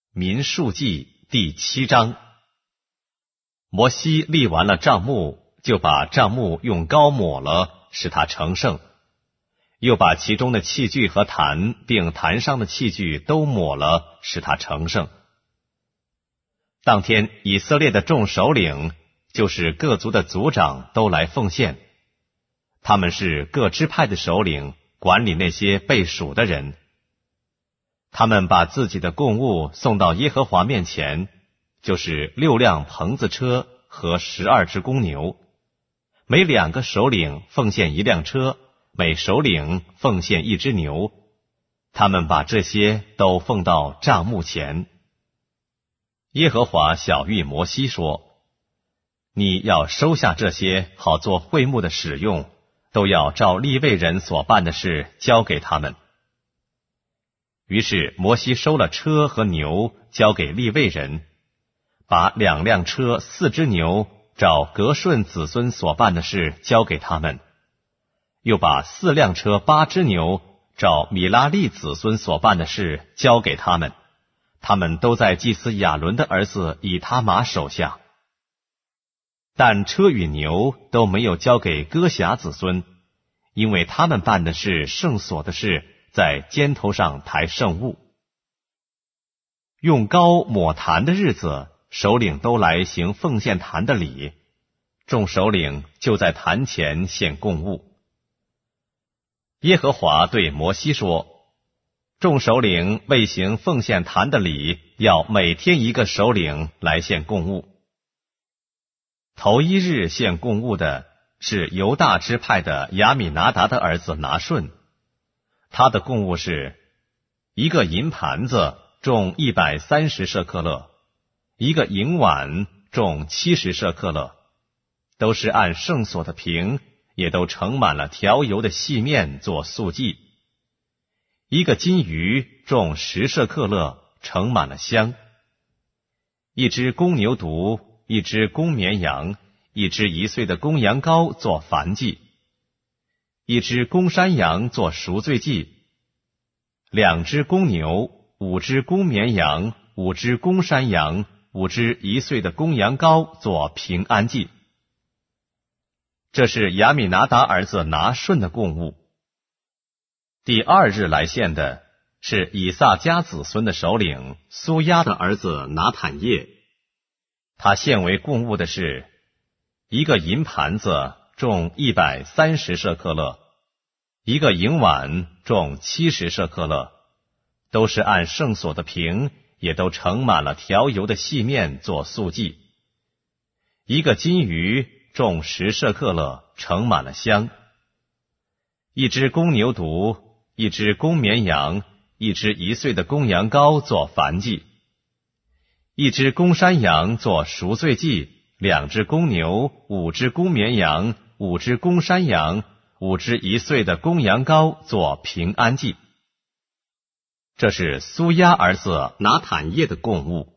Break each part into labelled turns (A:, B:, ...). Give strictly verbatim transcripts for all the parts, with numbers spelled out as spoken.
A: 民数记第七章。摩西立完了帐幕，就把帐幕用膏抹了，使它成圣，又把其中的器具和坛，并坛上的器具都抹了，使它成圣。当天，以色列的众首领，就是各族的族长，都来奉献。他们是各支派的首领，管理那些被数的人。他们把自己的供物送到耶和华面前，就是六辆棚子车和十二只公牛，每两个首领奉献一辆车，每首领奉献一只牛。他们把这些都奉到帐幕前。耶和华晓谕摩西说：你要收下这些，好做会幕的使用，都要照利未人所办的事交给他们。于是摩西收了车和牛，交给利未人，把两辆车、四只牛，照革顺子孙所办的事交给他们，又把四辆车、八只牛，照米拉利子孙所办的事交给他们。他们都在祭司亚伦的儿子以他玛手下。但车与牛都没有交给哥辖子孙，因为他们办的是圣所的事，在肩头上抬圣物。用膏抹坛的日子，首领都来行奉献坛的礼，众首领就在坛前献供物。耶和华对摩西说：众首领为行奉献坛的礼，要每天一个首领来献供物。头一日献供物的是犹大支派的亚米拿达的儿子拿顺，他的供物是一个银盘子，重一百三十舍克勒，一个银碗，重七十舍克勒，都是按圣所的瓶，也都盛满了调油的细面做素祭。一个金鱼，重十舍克勒，盛满了香。一只公牛犊，一只公绵羊，一只一岁的公羊羔做燔祭。一只公山羊做赎罪祭，两只公牛，五只公绵羊，五只公山羊，五只一岁的公羊羔做平安祭。这是亚米拿达儿子拿顺的供物。第二日来献的是以撒家子孙的首领苏押的儿子拿坦叶，他献为供物的是一个银盘子，重一百三十舍克勒，一个银碗，重七十舍克勒，都是按圣所的瓶，也都盛满了调油的细面做素祭。一个金鱼，重十舍克勒，盛满了香。一只公牛犊，一只公绵羊，一只一岁的公羊羔做燔祭。一只公山羊做赎罪祭，两只公牛，五只公绵羊，五只公山羊，五只一岁的公羊羔做平安祭。这是苏押儿子拿坦叶的供物。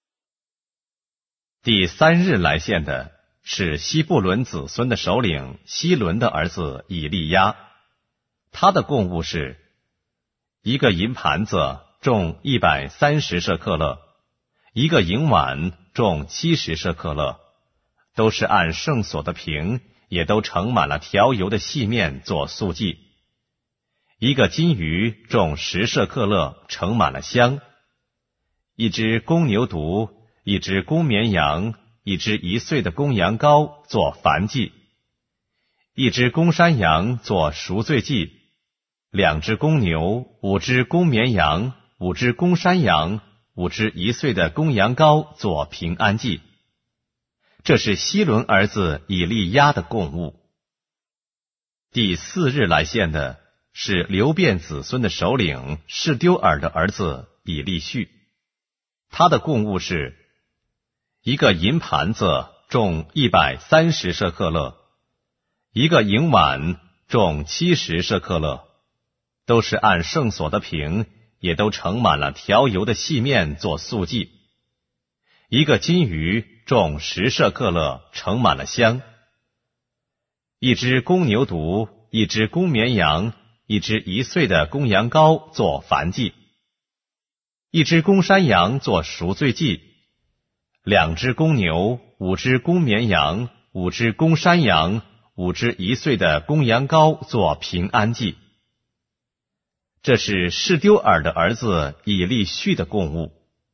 A: 第三日来献的是西布伦子孙的首领希伦的儿子以利押，他的供物是一个银盘子，重一百三十舍克勒，一个银碗，重七十舍克勒，都是按圣所的瓶，也都盛满了调油的细面做素祭。一个金鱼，重十舍克勒，盛满了香。一只公牛犊，一只公绵羊，一只一岁的公羊羔做燔祭。一只公山羊做赎罪祭，两只公牛，五只公绵羊，五只公山羊，五只一岁的公羊羔做平安祭。这是希伦儿子以利押的供物。第四日来献的是流便子孙的首领示丢尔的儿子以利续，他的供物是一个银盘子，重一百三十舍克勒，一个银碗，重七十舍克勒，都是按圣所的瓶，也都盛满了调油的细面做素祭。一个金鱼，重十舍克勒，盛满了香。一只公牛犊，一只公绵羊，一只一岁的公羊羔做燔祭。 一只公山羊做赎罪祭，两只公牛，五只公绵羊，五只公山羊，五只一岁的公羊羔做平安祭。这是示丢尔的儿子以利续的供物。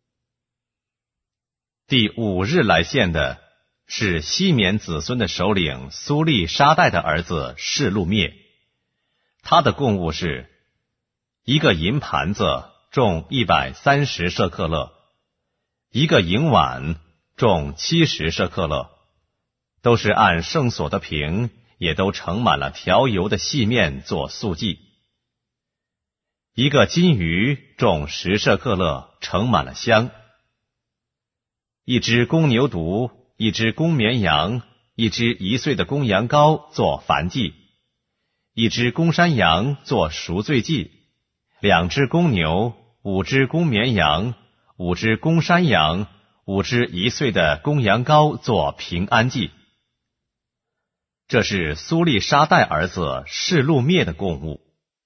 A: 第五日来献的是西缅子孙的首领苏利沙代的儿子示路灭，他的供物是一个银盘子，重一百三十舍克勒，一个银碗，重七十舍克勒，都是按圣所的瓶，也都盛满了调油的细面做素祭。一个金鱼，重十舍克勒，盛满了香。一只公牛犊，一只公绵羊，一只一岁的公羊羔做燔祭，一只公山羊做赎罪祭，两只公牛，五只公绵羊，五只公山羊，五只一岁的公羊羔做平安祭。这是苏利沙代儿子示路灭的供物。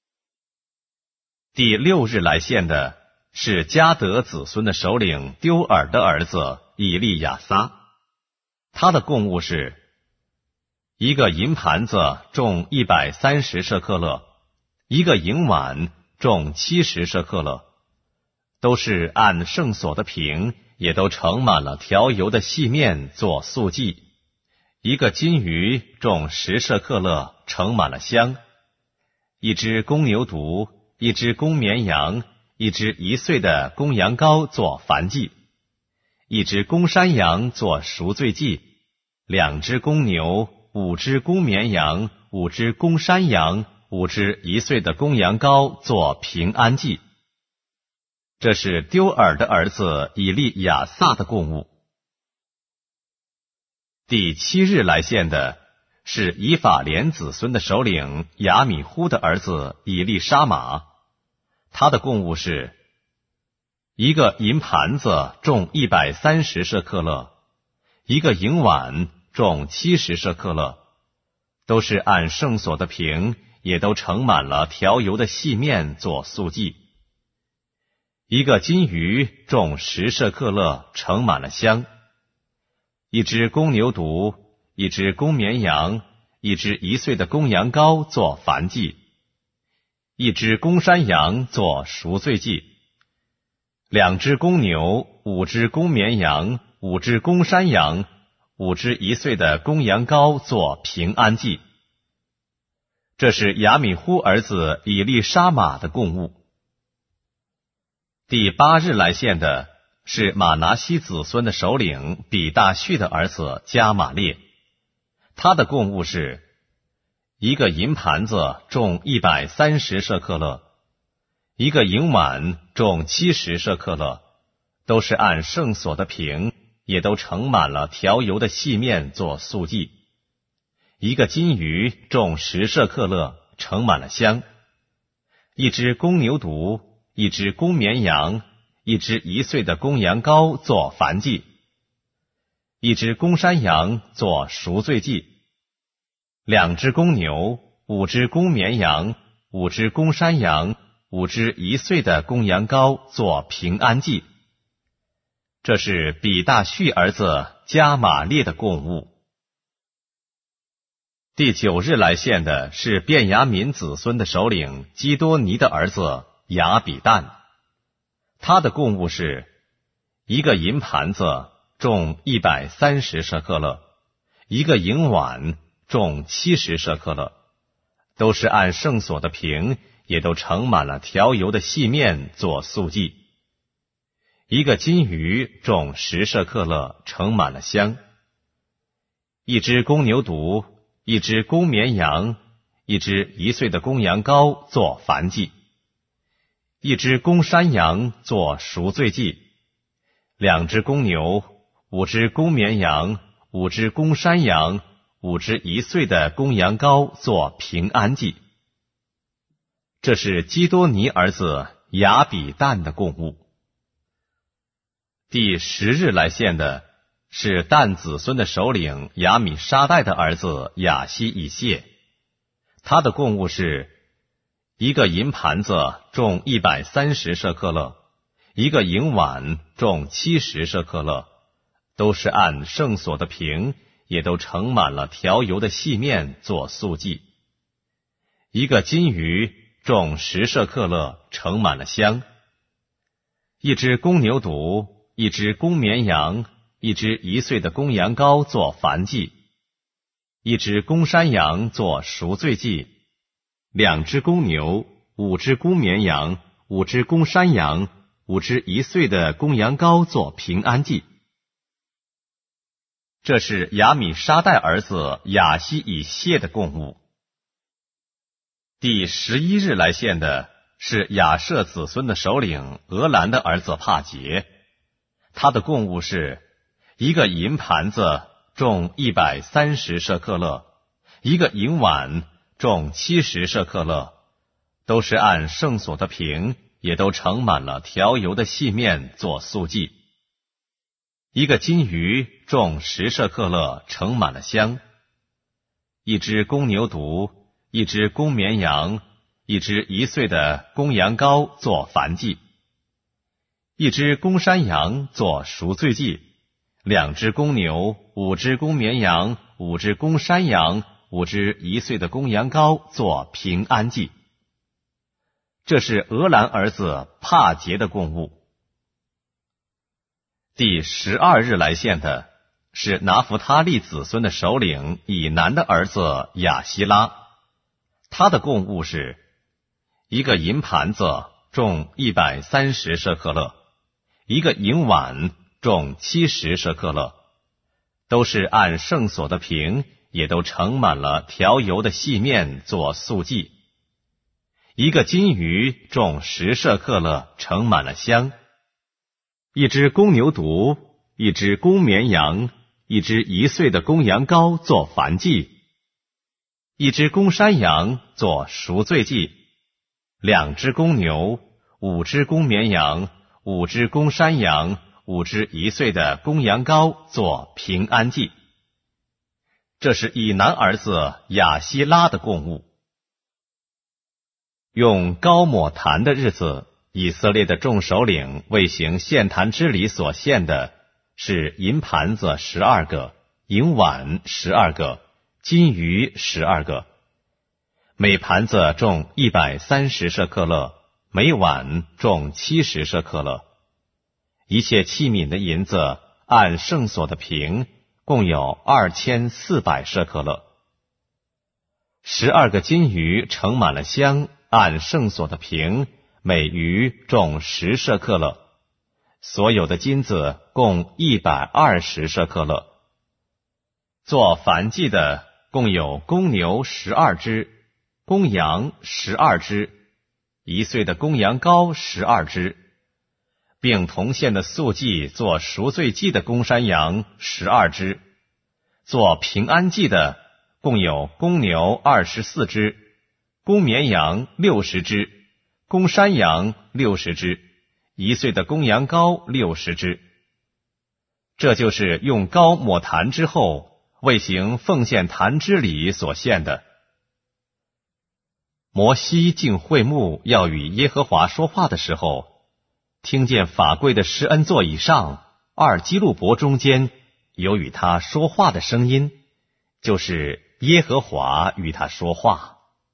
A: 第六日来献的是迦得子孙的首领丢尔的儿子以利亚撒，他的供物是一个银盘子，重一百三十舍克勒，一个银碗，重七十舍克勒，都是按圣所的瓶，也都盛满了调油的细面做素祭。一个金鱼，重十舍克勒，盛满了香。一只公牛犊，一只公绵羊，一只一岁的公羊羔做燔祭，一只公山羊做赎罪祭，两只公牛，五只公绵羊，五只公山羊，五只一岁的公羊羔做平安祭。这是丢尔的儿子以利亚撒的供物。第七日来献的是以法莲子孙的首领亚米呼的儿子以利沙玛，他的供物是一个银盘子，重一百三十舍克勒，一个银碗，重七十舍克勒，都是按圣所的瓶，也都盛满了调油的细面做素祭。一个金鱼，重十舍克勒，盛满了香。一只公牛犊，一只公绵羊，一只一岁的公羊羔做燔祭，一只公山羊做赎罪祭，两只公牛，五只公绵羊，五只公山羊，五只一岁的公羊羔做平安祭。这是亚米呼儿子以利沙玛的供物。第八日来献的是马拿西子孙的首领比大叙的儿子加玛列，他的供物是一个银盘子，重一百三十舍克勒，一个银碗，重七十舍克勒，都是按圣所的瓶，也都盛满了调油的细面做素祭。一个金鱼，重十舍克勒，盛满了香。一只公牛犊，一只公绵羊，一只一岁的公羊羔做燔祭，一只公山羊做赎罪祭，两只公牛，五只公绵羊，五只公山羊，五只一岁的公羊羔做平安祭。这是比大叙儿子加玛列的供物。第九日来献的是便雅悯子孙的首领基多尼的儿子亚比旦，他的供物是一个银盘子，重一百三十舍克勒，一个银碗，重七十舍克勒，都是按圣所的瓶，也都盛满了调油的细面做素祭。一个金鱼，重十舍克勒，盛满了香。一只公牛犊，一只公绵羊，一只一岁的公羊羔做燔祭，一只公山羊做赎罪祭，两只公牛，五只公绵羊，五只公山羊，五只一岁的公羊羔做平安祭。这是基多尼儿子亚比旦的供物。第十日来献的是但子孙的首领亚米沙代的儿子亚希以谢，他的供物是一个银盘子，重一百三十舍克勒， 一个银碗重七十舍克勒，都是按圣所的瓶，也都盛满了调油的细面做素祭。一个金鱼重十舍克勒，盛满了香。一只公牛犊，一只公绵羊，一只一岁的公羊羔做燔祭，一只公山羊做赎罪祭，两只公牛，五只公绵羊，五只公山羊，五只一岁的公羊羔做平安祭。这是亚米沙代儿子亚希以谢的供物。第十一日来献的是亚舍子孙的首领俄兰的儿子帕杰，他的供物是一个银盘子重一百三十舍克勒，一个银碗重七十舍克勒，都是按圣所的瓶，也都盛满了调油的细面做素祭。一个金鱼重十舍克勒，盛满了香。一只公牛犊，一只公绵羊，一只一岁的公羊羔做燔祭，一只公山羊做赎罪祭，两只公牛，五只公绵羊，五只公山羊，五只一岁的公羊羔做平安祭。这是俄兰儿子帕杰的供物。第十二日来献的是拿弗他利子孙的首领以南的儿子亚希拉，他的供物是一个银盘子重一百三十舍克勒，一个银碗重七十舍克勒，都是按圣所的瓶，也都盛满了调油的细面做素祭。一个金鱼重十舍克勒，盛满了香。一只公牛犊，一只公绵羊，一只一岁的公羊羔做燔祭，一只公山羊做赎罪祭，两只公牛，五只公绵羊，五只公山羊，五只一岁的公羊羔做平安祭。这是以南儿子亚希拉的供物。用膏抹坛的日子，以色列的众首领为行献坛之礼所献的是银盘子十二个，银碗十二个，金鱼十二个，每盘子重一百三十舍克勒，每碗重七十舍克勒。一切器皿的银子按圣所的瓶，共有二千四百舍克勒。十二个金鱼盛满了香，按圣所的瓶，每鱼重十舍克勒，所有的金子共一百二十舍克勒。做燔祭的共有公牛十二只，公羊十二只，一岁的公羊羔十二只，并同献的素祭做赎罪祭的公山羊十二只。做平安祭的共有公牛二十四只，公绵羊六十只，公山羊六十只，一岁的公羊羔六十只。这就是用膏抹坛之后，为行奉献坛之礼所献的。摩西进会幕要与耶和华说话的时候，听见法柜的施恩座以上，二基路伯中间有与他说话的声音，就是耶和华与他说话。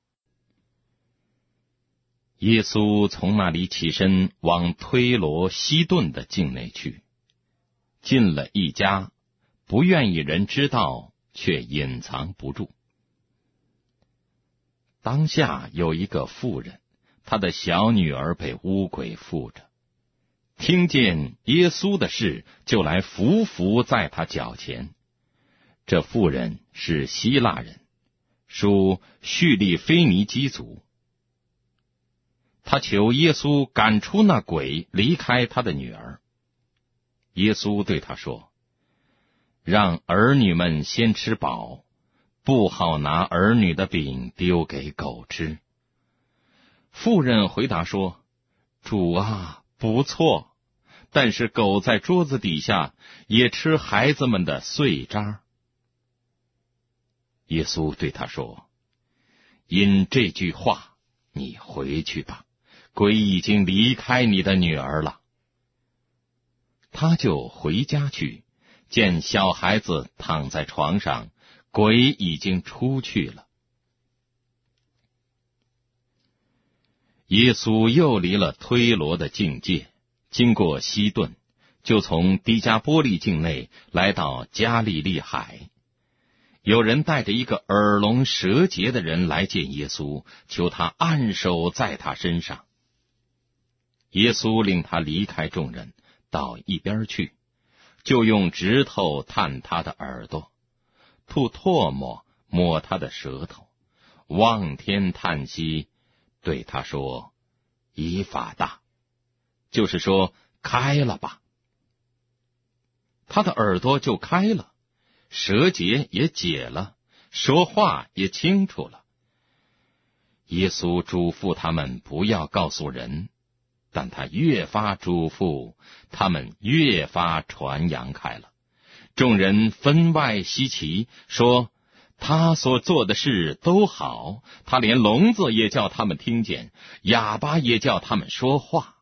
B: 耶稣从那里起身，往推罗西顿的境内去，进了一家，不愿意人知道，却隐藏不住。当下有一个妇人，她的小女儿被污鬼附着，听见耶稣的事，就来伏伏在他脚前。这妇人是希腊人，属叙利菲尼基族。他求耶稣赶出那鬼，离开他的女儿。耶稣对他说：让儿女们先吃饱，不好拿儿女的饼丢给狗吃。妇人回答说：主啊，不错，但是狗在桌子底下也吃孩子们的碎渣。耶稣对他说：因这句话，你回去吧，鬼已经离开你的女儿了。 他就回家去，见小孩子躺在床上，鬼已经出去了。耶稣又离了推罗的境界，经过西顿，就从低加波利境内来到加利利海。有人带着一个耳聋舌结的人来见耶稣，求他按手在他身上。耶稣令他离开众人，到一边去，就用指头探他的耳朵，吐唾沫抹他的舌头，望天叹息，对他说：以法大，就是说开了吧。他的耳朵就开了，舌结也解了，说话也清楚了。耶稣嘱咐他们不要告诉人，但他越发嘱咐，他们越发传扬开了。众人分外稀奇，说他所做的事都好，他连聋子也叫他们听见，哑巴也叫他们说话。